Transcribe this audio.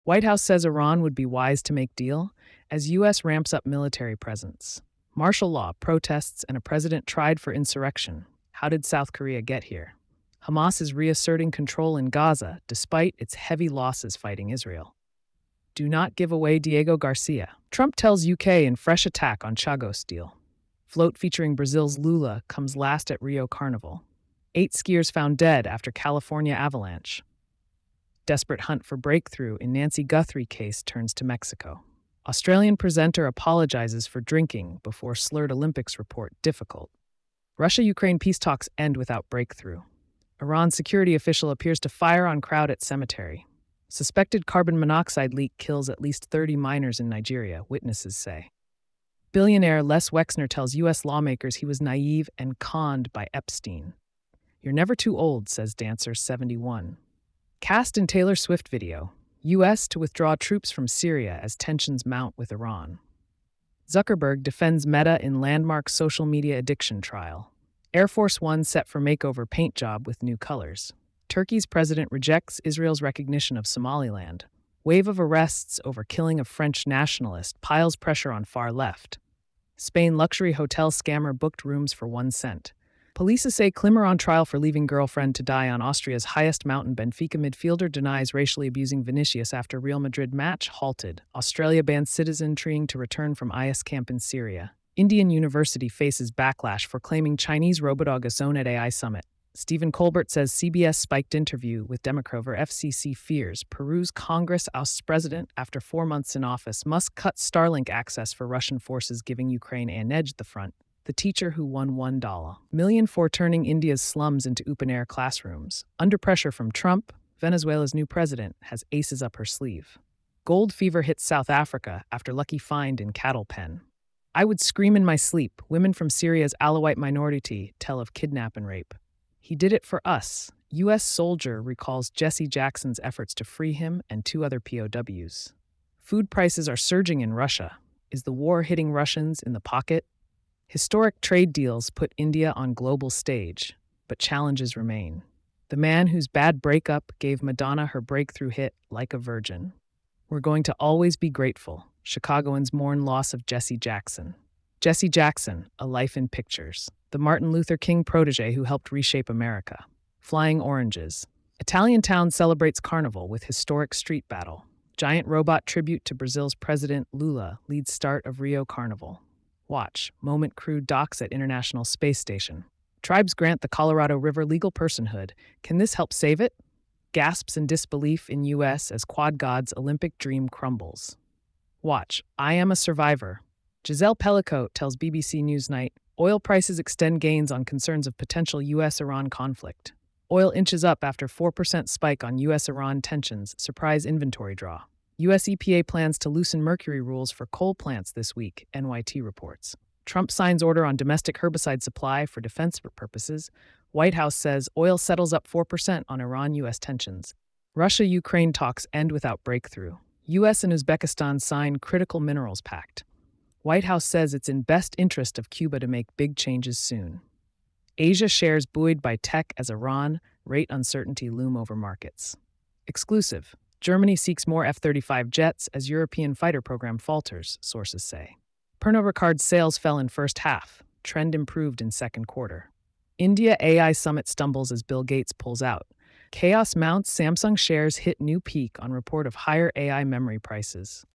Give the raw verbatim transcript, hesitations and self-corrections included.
White House says Iran would be wise to make deal as U S ramps up military presence. Martial law, protests, and a president tried for insurrection. How did South Korea get here? Hamas is reasserting control in Gaza despite its heavy losses fighting Israel. Do not give away Diego Garcia. Trump tells U K in fresh attack on Chagos deal. Float featuring Brazil's Lula comes last at Rio Carnival. Eight skiers found dead after California avalanche. Desperate hunt for breakthrough in Nancy Guthrie case turns to Mexico. Australian presenter apologizes for drinking before slurred Olympics report difficult. Russia-Ukraine peace talks end without breakthrough. Iran security official appears to fire on crowd at cemetery. Suspected carbon monoxide leak kills at least thirty miners in Nigeria, witnesses say. Billionaire Les Wexner tells U S lawmakers he was naive and conned by Epstein. You're never too old, says dancer seventy-one. Cast in Taylor Swift video. U S to withdraw troops from Syria as tensions mount with Iran. Zuckerberg defends Meta in landmark social media addiction trial. Air Force One set for makeover paint job with new colors. Turkey's president rejects Israel's recognition of Somaliland. Wave of arrests over killing of French nationalist piles pressure on far left. Spain luxury hotel scammer booked rooms for one cent. Police say Klimmer on trial for leaving girlfriend to die on Austria's highest mountain. Benfica midfielder denies racially abusing Vinicius after Real Madrid match halted. Australia bans citizen treeing to return from I S camp in Syria. Indian University faces backlash for claiming Chinese Robodog as own at A I summit. Stephen Colbert says C B S spiked interview with Democrat over F C C fears Peru's Congress ousts president after four months in office. Musk cut Starlink access for Russian forces, giving Ukraine an edge at the front. The teacher who won one dollar million for turning India's slums into open-air classrooms. Under pressure from Trump, Venezuela's new president has aces up her sleeve. Gold fever hits South Africa after lucky find in cattle pen. I would scream in my sleep. Women from Syria's Alawite minority tell of kidnap and rape. He did it for us. U S soldier recalls Jesse Jackson's efforts to free him and two other P O Ws. Food prices are surging in Russia. Is the war hitting Russians in the pocket? Historic trade deals put India on global stage, but challenges remain. The man whose bad breakup gave Madonna her breakthrough hit Like a Virgin. We're going to always be grateful. Chicagoans mourn loss of Jesse Jackson. Jesse Jackson, A Life in Pictures. The Martin Luther King protege who helped reshape America. Flying Oranges. Italian town celebrates Carnival with historic street battle. Giant robot tribute to Brazil's President Lula leads start of Rio Carnival. Watch, Moment crew docks at International Space Station. Tribes grant the Colorado River legal personhood. Can this help save it? Gasps in disbelief in U S as Quad God's Olympic dream crumbles. Watch, I Am a Survivor. Giselle Pellicot tells B B C Newsnight, oil prices extend gains on concerns of potential U S Iran conflict. Oil inches up after four percent spike on U S Iran tensions, surprise inventory draw. U S E P A plans to loosen mercury rules for coal plants this week, N Y T reports. Trump signs order on domestic herbicide supply for defense purposes. White House says oil settles up four percent on Iran-U S tensions. Russia-Ukraine talks end without breakthrough. U S and Uzbekistan sign critical minerals pact. White House says it's in best interest of Cuba to make big changes soon. Asia shares buoyed by tech as Iran rate uncertainty loom over markets. Exclusive. Germany seeks more F thirty-five jets as European fighter program falters, sources say. Pernod Ricard sales fell in first half. Trend improved in second quarter. India A I summit stumbles as Bill Gates pulls out. Chaos mounts. Samsung shares hit new peak on report of higher A I memory prices.